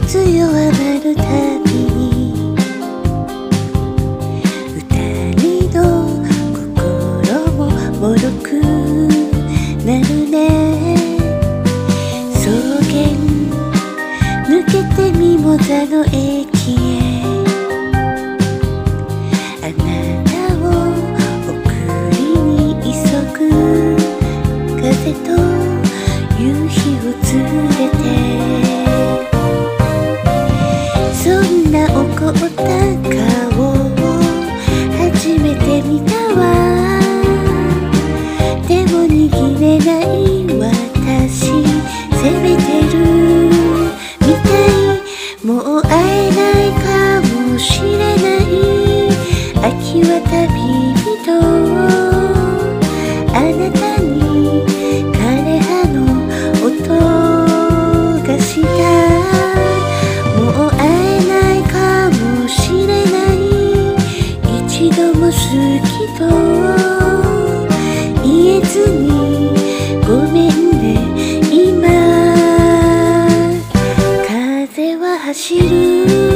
つ弱まるたびに二人の心も脆くなるね。草原抜けてミモザの駅へあなたを送りに急ぐ風と夕日を連れてそんな怒った顔を初めて見たわ。でも握れない私責めてるみたい。もう会えないかもしれない秋は旅人あなたに枯葉の音がした。もう会えないかもしれない一度も好きと言えずにごめんね今風は走る